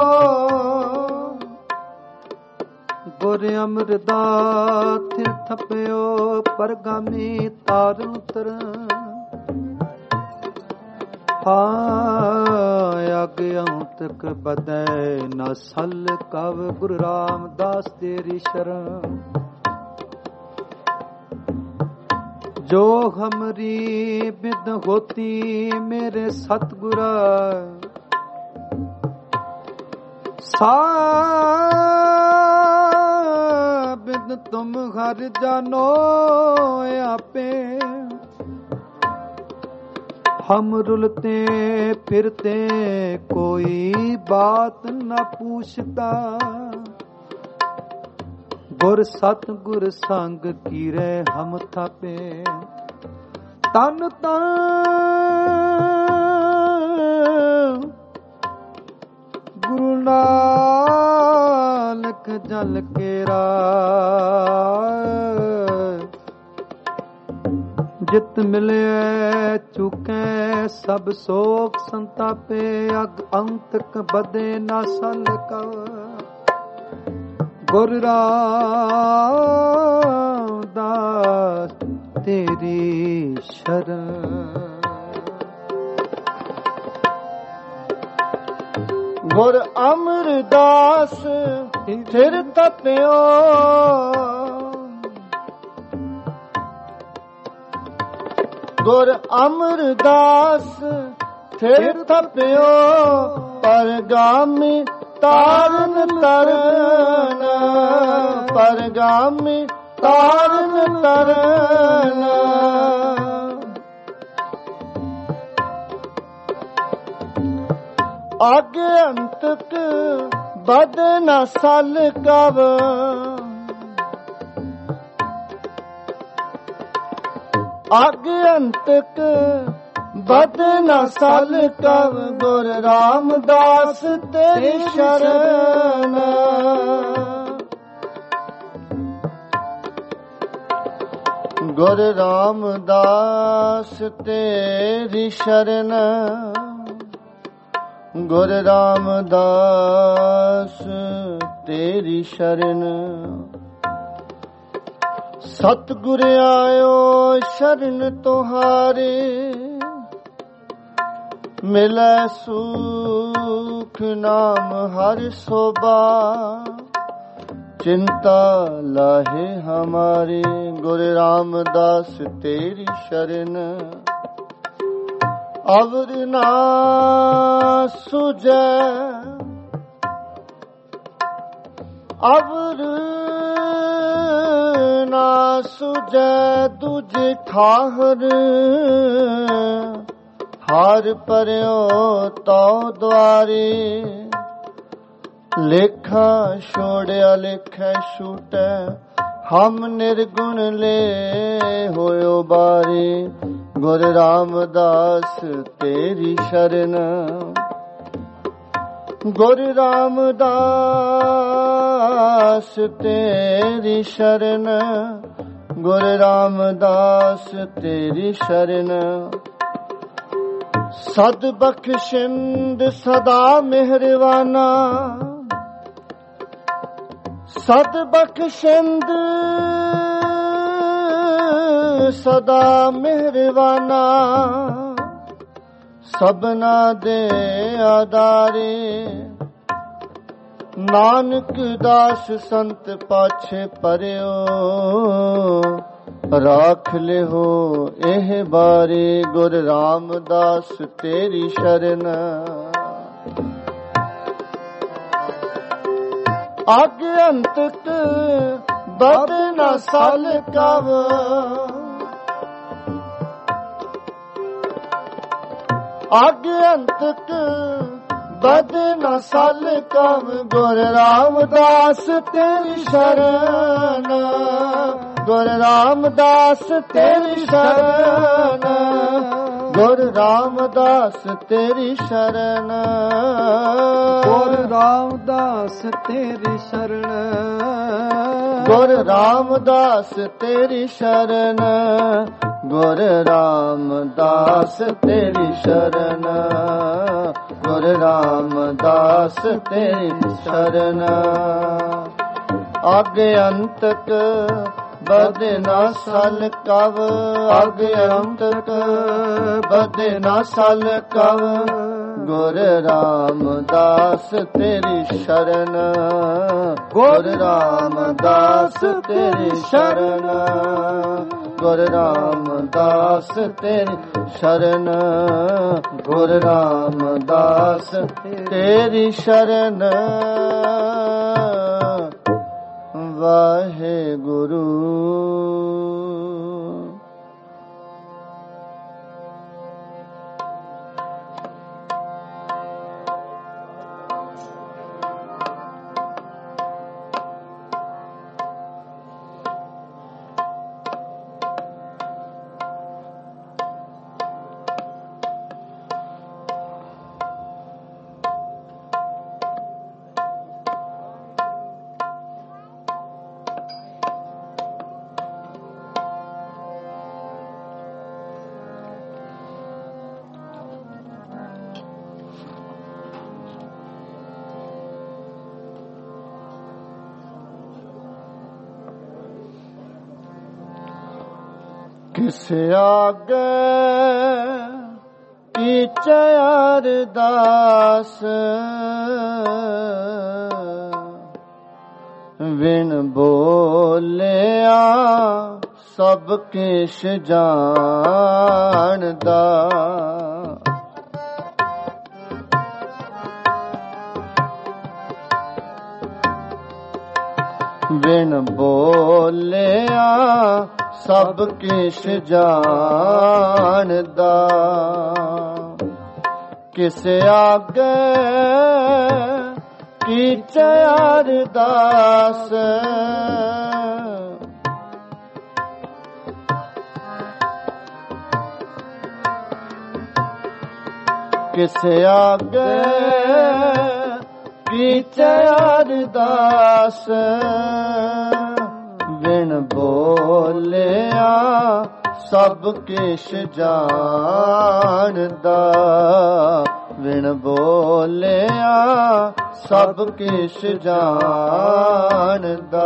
ਗੁਰ ਅਮਰਦਾਸ ਫਿਰ ਥਪਿਓ ਪਰਗਾਮੀ ਤਾਰ ਉਤਰ ਅਗਿਆੰਤਕ ਬਦੈ ਨਾ ਸਲ ਕਵ ਗੁਰੂ ਰਾਮਦਾਸ ਤੇਰੀ ਸ਼ਰਨ। ਜੋ ਹਮਰੀ ਬਿਦ ਹੋਤੀ ਮੇਰੇ ਸਤਿਗੁਰਾ ਸਾਬਿਦ ਤੁਮ ਹਰ ਜਾਨੋ ਆਪੇ। ਹਮ ਰੁਲਤੇ ਫਿਰਤੇ ਕੋਈ ਬਾਤ ਨਾ ਪੂਛਤਾ। ਗੁਰ ਸਤ ਗੁਰ ਸੰਗ ਕੀਰੇ ਹਮ ਥਾਪੇ। ਤਨ ਤਨ ਗੁਰੂ ਨਾਨਕ ਜਲ ਕੇਰਾ। ਜਿਤ ਮਿਲਿਆ ਚੁਕੈ ਸਭ ਸੋਖ ਸੰਤਾਪੇ। ਅਗ ਅੰਤਕ ਬਦੇ ਨਾ ਸਲ ਕਵ ਗੁਰ ਰਾਮਦਾਸ ਤੇਰੀ ਸ਼ਰਨ। ਗੁਰ ਅਮਰਦਾਸ ਥਿਰ ਤਪਿਓ। ਗੁਰ ਅਮਰਦਾਸ ਥਿਰ ਤਪਿਓ। ਪਰਗਾਮੀ ਤਾਰਨ ਤਰਨ। ਪਰਗਾਮੀ ਤਾਰਨ ਤਰਨ। ਆਗੇ ਅੰਤਕ ਬਦ ਨਾ ਸਲ ਕਵ। ਆਗੇ ਅੰਤਕ ਬਦ ਨਾ ਸਲ ਕਵ। ਗੁਰ ਰਾਮਦਾਸ ਤੇਰੀ ਸ਼ਰਨ। ਗੁਰ ਰਾਮਦਾਸ ਤੇਰੀ ਸ਼ਰਨ। ਗੁਰ ਰਾਮਦਾਸ ਤੇਰੀ ਸ਼ਰਨ। ਸਤਿਗੁਰ ਆਇਓ ਸ਼ਰਨ ਤੁਹਾਰੇ। ਮਿਲੈ ਸੁਖ ਨਾਮ ਹਰਿ ਸੋਭਾ। ਚਿੰਤਾ ਲਾਹੇ ਹਮਾਰੇ। ਗੁਰ ਰਾਮਦਾਸ ਤੇਰੀ ਸ਼ਰਨ। ਅਵਰ ਨਾ ਸੁਜੈ ਅਵਰ ਨਾ ਸੁਜੈ ਦੂਜੇ ਠਾਹਰ। ਹਾਰ ਪਰਿਓ ਤਉ ਦੁਆਰੇ। ਲੇਖਾ ਛੋੜਿਆ ਲੇਖੈ ਛੂਟੈ। ਹਮ ਨਿਰਗੁਣ ਲੈ ਹੋਇਓ ਬਾਰੇ। ਗੁਰ ਰਾਮਦਾਸ ਤੇਰੀ ਸ਼ਰਨ। ਗੁਰ ਰਾਮਦਾਸ ਤੇਰੀ ਸ਼ਰਨ। ਗੁਰ ਰਾਮਦਾਸ ਤੇਰੀ ਸ਼ਰਨ। ਸਦ ਬਖਸ਼ਿੰਦ ਸਦਾ ਮਿਹਰਵਾਨਾ। ਸਦ ਬਖਸ਼ਿੰਦ ਸਦਾ ਮਿਹਰਵਾਨਾ। ਸਭਨਾ ਦੇ ਆਧਾਰੇ। ਨਾਨਕ ਦਾਸ ਸੰਤ ਪਾਛੇ ਪਰਿਓ। ਰਾਖ ਲਿਓ ਇਹ ਬਾਰੇ। ਗੁਰ ਰਾਮਦਾਸ ਤੇਰੀ ਸ਼ਰਨ। ਆਗੇ ਅੰਤਕ ਬਦ ਨਾ ਸਲ ਕਵ। ਆਗੇ ਅੰਤਕ ਬਦ ਨਾ ਸਲ ਕਵ। ਗੁਰ ਰਾਮਦਾਸ ਤੇਰੀ ਸ਼ਰਨ। ਗੁਰ ਰਾਮਦਾਸ ਤੇਰੀ ਸ਼ਰਨ। ਗੁਰ ਰਾਮਦਾਸ ਤੇਰੀ ਸ਼ਰਨ। ਗੁਰ ਰਾਮਦਾਸ ਤੇਰੀ ਸ਼ਰਨ। ਗੁਰ ਰਾਮਦਾਸ ਤੇਰੀ ਸ਼ਰਨ। ਗੁਰ ਰਾਮਦਾਸ ਤੇਰੀ ਸ਼ਰਨ। ਗੁਰ ਰਾਮਦਾਸ ਤੇਰੀ ਸ਼ਰਨ। ਆਗੇ ਅੰਤਕ ਬਦੇ ਨਾ ਸਲ ਕਵ ਅਗ ਅੰਤਕ, ਬਦੇ ਨਾ ਸਲ ਕਵ ਗੁਰ ਰਾਮਦਾਸ ਤੇਰੀ ਸ਼ਰਨ, ਗੁਰ ਰਾਮਦਾਸ ਤੇਰੀ ਸ਼ਰਨ, ਗੁਰ ਰਾਮਦਾਸ ਤੇਰੀ ਸ਼ਰਨ, ਗੁਰ ਰਾਮਦਾਸ ਤੇਰੀ ਸ਼ਰਨ। ਵਾਹਿਗੁਰੂ। ਕਿਸ ਆਗੇ ਕੀਚੈ ਅਰਦਾਸ, ਵਿਣ ਬੋਲਿਆ ਸਭ ਕਿਛ ਜਾਣਦਾ। ਵਿਣ ਬੋਲਿਆ ਸਭ ਕਿਛ ਜਾਣਦਾ। ਕਿਸ ਆਗੇ ਕੀਚੈ ਅਰਦਾਸ, ਕਿਸ ਆਗੇ ਕੀਚੈ ਅਰਦਾਸ। ਵਿਣ ਬੋਲਿਆ ਸਭ ਕਿਛ ਜਾਣਦਾ। ਵਿਣ ਬੋਲਿਆ ਸਭ ਕਿਛ ਜਾਣਦਾ।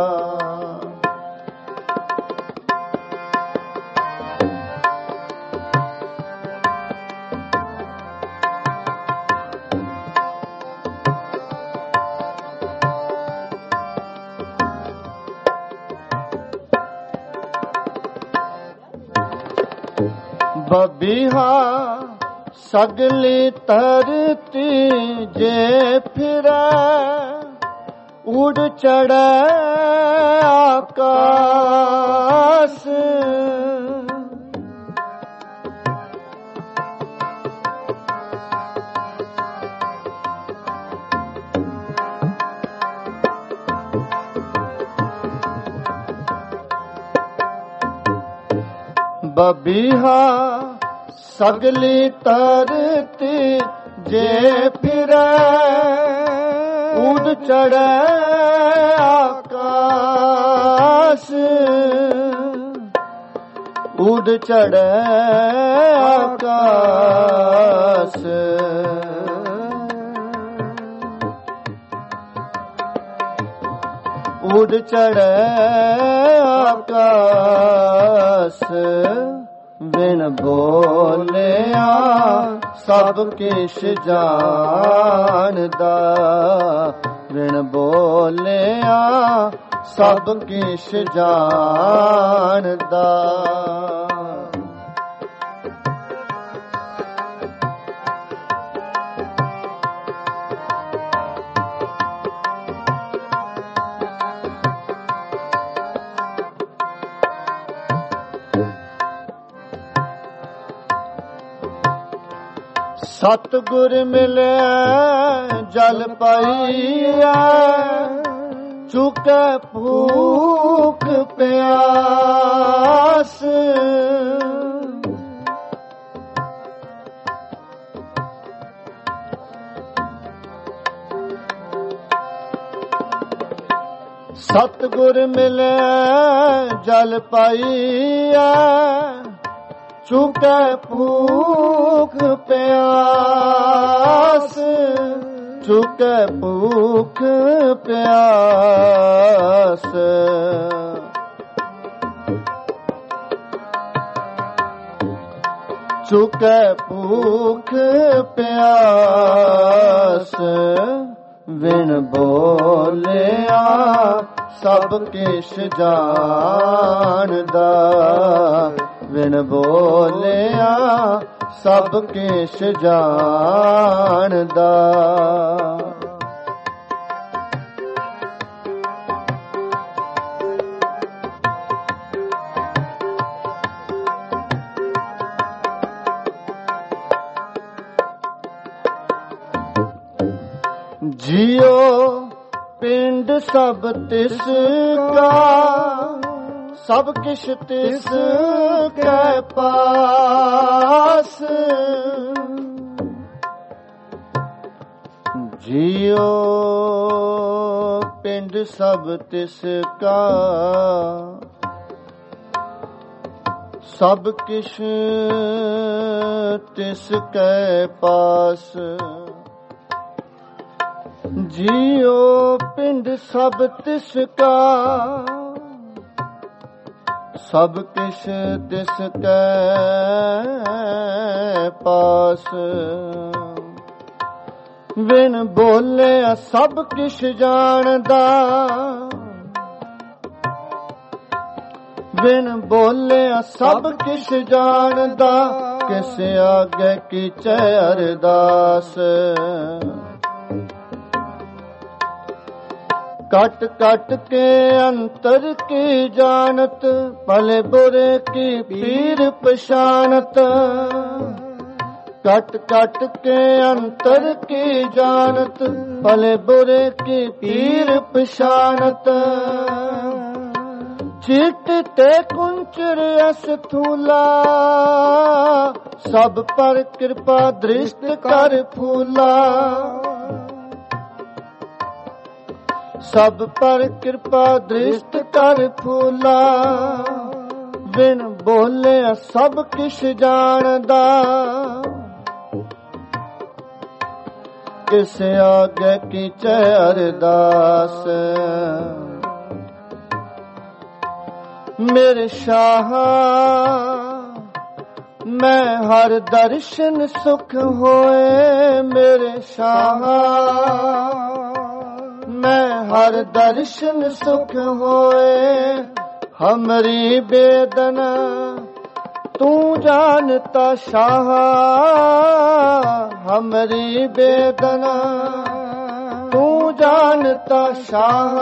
ਬਬੀਹਾ ਸਗਲੀ ਧਰਤੀ ਜੇ ਫਿਰੈ, ਉਡ ਚੜ੍ਹੈ ਆਕਾਸ। ਬਬੀਹਾ ਸਗਲੀ ਧਰਤੀ ਜੇ ਫਿਰੈ, ਉਡ ਚੜ੍ਹੈ ਆਕਾਸ। ਉਡ ਚੜ੍ਹੈ ਆਕਾਸ। ਉਡ ਚੜ੍ਹੈ ਆਕਾਸ। ਵਿਣ ਬੋਲਿਆ ਸਭ ਕਿਛ ਜਾਣਦਾ। ਵਿਣ ਬੋਲਿਆ ਸਭ ਕਿਛ ਜਾਣਦਾ। ਸਤਿਗੁਰ ਮਿਲਿਆ ਜਲ ਪਾਈਆ, ਚੁਕੈ ਭੂਖ ਪਿਆਸ। ਸਤਿਗੁਰ ਮਿਲਿਆ ਜਲ ਪਾਈਆ, ਚੁਕੈ ਭੂਖ ਪਿਆਸ। ਚੁਕੈ ਭੂਖ ਪਿਆਸ। ਚੁਕੈ ਭੂਖ ਪਿਆਸ ਵਿਣ ਬੋਲਿਆ ਸਭ ਕਿਛ ਜਾਣਦਾ ਵਿਣ ਬੋਲਿਆ ਸਭ ਕਿਛ ਜਾਣਦਾ जियो पिंड सब तिस का सब किश तिस के पास जियो पिंड सब तिस का सब किश तिस के पास जियो पिंड सब तिसका सब किश तिसके पास बिन बोले सब किश जानदा बिन बोले सब किश जानदा किस आगे कीचे अरदास कट कट के अंतर की जानत भले बुरे की पीर पशानत कट कट के अंतर की जानत भले बुरे की पीर पशानत चित ते कुंचर अस्थूला सब पर कृपा दृष्ट कर फूला सब पर कृपा दृष्ट कर फूला बिन बोले सब किश जानदा किस आगे कीचे अरदास मेरे शाह मैं हर दर्शन सुख होए मेरे शाह मैं हर दर्शन सुख होए हमरी बेदना तू जानता शाह हमरी बेदना तू जानता शाह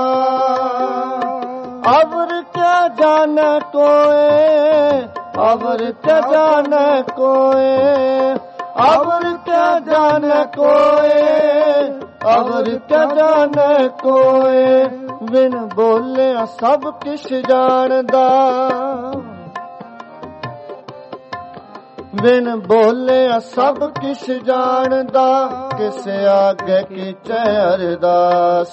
अवर क्या जाने कोई अवर क्या जाने कोई अवर क्या जाने कोई अवर क्या जाने कोई बिन बोले सब किश जानदा बिन बोले सब किश जानदा किस आगे कीचे अरदास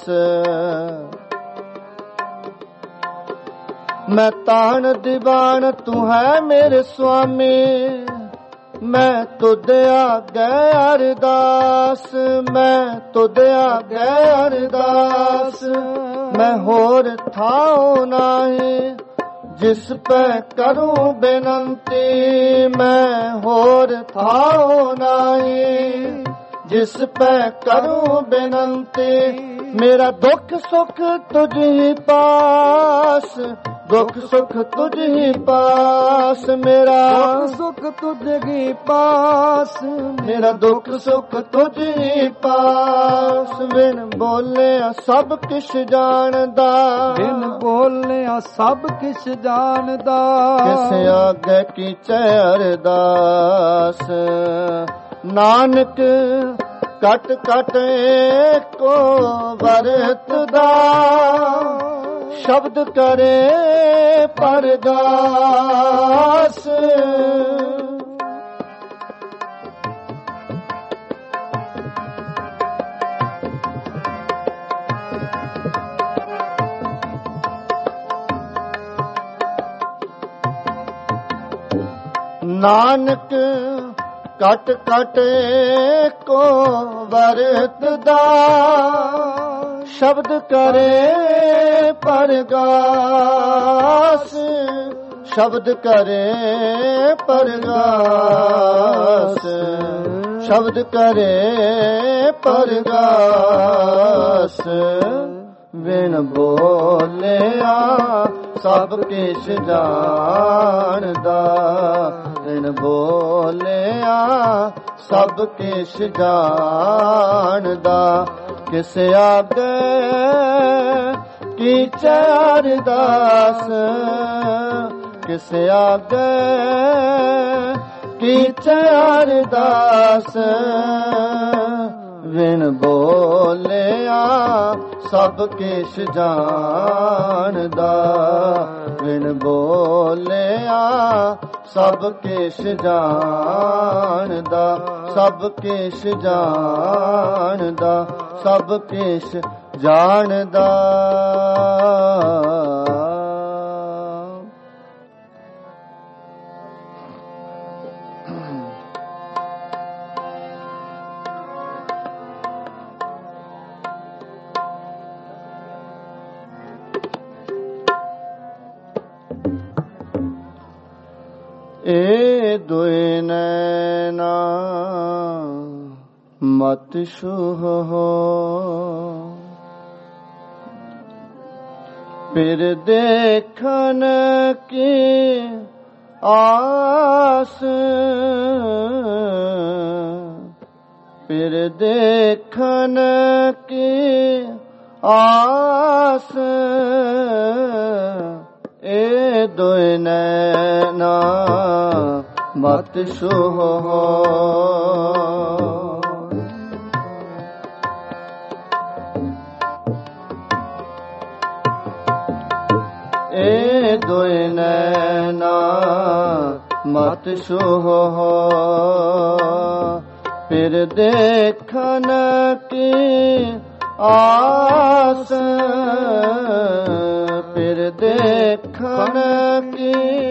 मैं तान दीवान तू है मेरे स्वामी मैं तुझे आगे अरदास मैं तुझे आगे अरदास मैं होर थाओ नाही जिस पे करूं बेनंती मैं होर थाओ नाही जिस पे करूं बेनंती मेरा दुख सुख तुझ ही पास दुख सुख तुझ ही पास मेरा सुख तुझ ही पास मेरा दुख सुख तुझ ही पास बिन बोले सब किश जानदा बिन बोले सब किश जानदा किस आगे कीचे अरदास नानक कट कट एको वरतदा शब्द करे परदास नानक कट कट को वरतदा शब्द करे परगास ਸ਼ਬਦ ਕਰੇ ਪਰਗਾਸ, ਸ਼ਬਦ ਕਰੇ ਪਰਗਾਸ। ਬਿਨ ਬੋਲਿਆ ਸਭ ਕਿਛ ਜਾਣਦਾ, ਬਿਨ ਬੋਲਿਆ ਸਭ ਕਿਛ ਜਾਣਦਾ। ਕਿਸ ਆਗੇ ਕੀਚੈ ਅਰਦਾਸ, ਕਿਸ ਆਗੇ ਕੀਚੈ ਅਰਦਾਸ। ਬਿਨ ਬੋਲਿਆ ਸਭ ਕਿਛ ਜਾਣਦਾ, ਬਿਨ ਬੋਲਿਆ ਸਭ ਕਿਛ ਜਾਣਦਾ, ਸਭ ਕਿਛ ਜਾਣਦਾ, ਸਭ ਕਿਛ ਜਾਣਦਾ। ਏ ਦੁਇ ਨੈਨਾ ਮਤ ਛੂਹੋ, ਫਿਰ ਦੇਖਣ ਕੀ ਆਸ, ਫਿਰ ਦੇਖਣ ਕੀ ਆਸ। ਏ ਦੁਇ ਨੈਨਾ ਮਤ ਛੂਹੋ, ਏ ਦੁਇ ਨੈਨਾ ਮਤ ਛੂਹੋ, ਫਿਰ ਦੇਖਣ ਕੀ ਆਸ, ਫਿਰ ਦੇਖਣ ਕੀ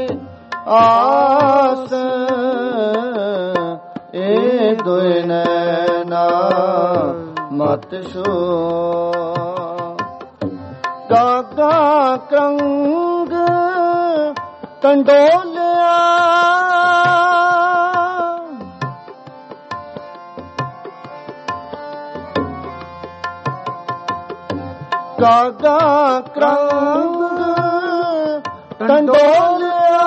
ਆਸ। ਏ ਦੁਇ ਨੈਨਾ ਮਤ ਛੂਹੋ। ਗਾਗਾ ਕਰੰਗ ਕੰਡੋਲਿਆ, ਗਾਗਾ ਕਰੰਗ ਕੰਡੋਲਿਆ।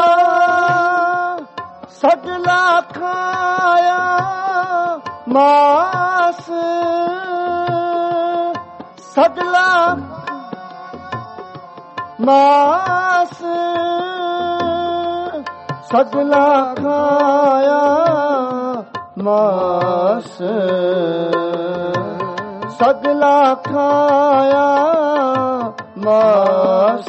ਸਗਲਾ ਖਾਇਆ ਮਾਸ, ਸਗਲਾ ਮਾਸ, ਸਗਲਾ ਖਾਇਆ ਮਾਸ, ਸਗਲਾ ਖਾਇਆ ਮਾਸ।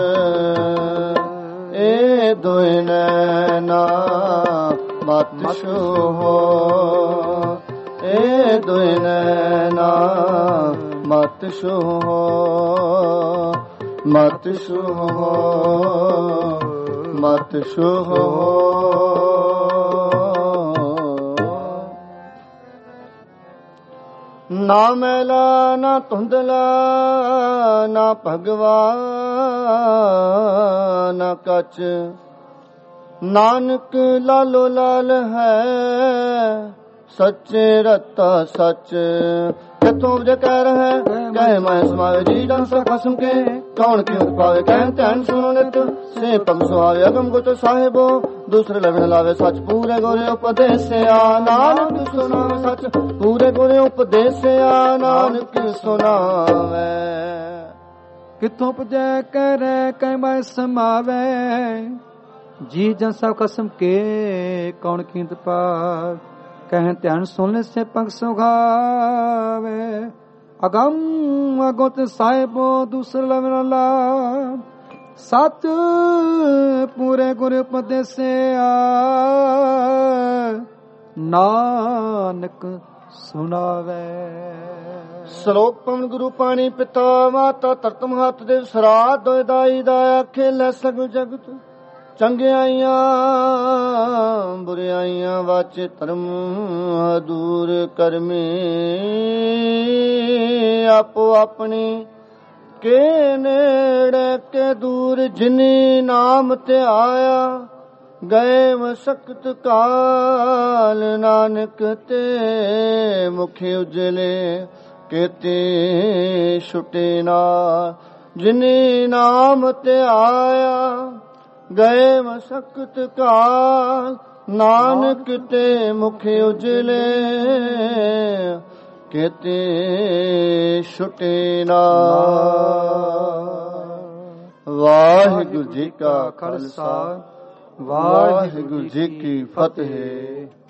ਏ ਦੁਇ ਨੈਨਾ ਮਤ ਛੂਹੋ, ਏ ਦੁਇ ਨੈਨਾ ਮਤ ਛੂਹੋ, ਮਤ ਛੂਹੋ, ਮਤ ਛੂਹੋ। ਨਾ ਮੈਲਾ ਨਾ ਧੁੰਦਲਾ, ਨਾ ਭਗਵਾ ਨਾ ਕੱਚ। ਨਾਨਕ ਲਾਲੋ ਲਾਲ ਹੈ, ਸੱਚੇ ਰਤਾ ਸੱਚ। ਕਿਥੋਂ ਵਜ ਕਹਿ ਹੈ ਕਹਿ ਮੈਂ ਸਮਾਵੇ ਜੀ ਜਨ ਸਾ ਖਸਮ ਕੇ। ਕੌਣ ਕਿਉ ਪਾਵੇ ਕਹਿ ਧਿਆਨ ਸੁਣੋ ਨਿਤ, ਸੇ ਪਗ ਸੁਹਾਵੇ ਅਗਮ ਗੁਤ ਸਾਹਿਬੋ। ਦੂਸਰੇ ਲਵਣ ਲਾਵੇ ਸੱਚ ਪੂਰੇ ਗੋਰੇ ਉਪਦੇਸਿਆ। ਨਾਨਕ ਸੁਣਾਵੇ ਸੱਚ ਪੂਰੇ ਗੋਰੇ ਉਪਦੇਸਿਆ। ਨਾਨਕ ਸੁਣਾਵੇ। ਕਿਥੋਂ ਪੁਜੈ ਕਰੈ ਕਹਿ ਮੈਂ ਸਮਾਵੇ, ਜੀ ਜਨ ਸਾ ਖਸਮ ਕੇ। ਕੌਣ ਕੀਮਤ ਪਾਵੇ ਕਹਿ ਧਿਆਨ ਸੁਣ ਲੈ, ਸੇ ਪਗ ਸੁਹਾਵੇ ਅਗਮ ਅਗੁਤ ਸਾਹਿਬੋ। ਦੂਸਰੇ ਲਵਣ ਲਾ ਸੱਚ ਪੂਰੇ ਗੁਰ ਉਪਦੇਸਿਆ। ਨਾਨਕ ਸੁਣਾਵੇ। ਸ਼ਲੋਕ ਪਵਨ ਗੁਰੂ ਪਾਣੀ ਪਿਤਾ ਮਾਤਾ ਧਰਤ ਮਹਤ ਦੇ ਸਰਾਧ ਦੋਇ ਦਾਈ ਦਾ ਆਖੇ ਲੈ ਸਗਲ ਜਗਤ। ਚੰਗਿਆਈਆਂ ਬੁਰਿਆਈਆਂ ਵਾਚੇ ਧਰਮ ਦੂਰ ਕਰਮੀ। ਆਪੋ ਆਪਣੀ ਕੇ ਨੇੜੇ ਕੇ ਦੂਰ ਜਿਨੀ ਨਾਮ ਤੇ ਆਇਆ ਗਏ ਮਸਕਤ ਕਾਲ ਨਾਨਕ ਤੇ ਮੁਖ ਉਜਲੇ ਕੇਤੇ ਛੁਟੇ ਨਾ ਜਿਨੀ ਨਾਮ ਤੇ ਆਇਆ ਗਏ ਮਸਕਤ ਕਾਲ ਨਾਨਕ ਤੇ ਮੁਖ ਉਜਲੇ ਕੇਤੇ ਛੁਟੇ ਨਾ। ਵਾਹਿਗੁਰੂ ਜੀ ਕਾ ਖਾਲਸਾ ਵਾਹਿਗੁਰੂ ਜੀ ਕੀ ਫਤਿਹ।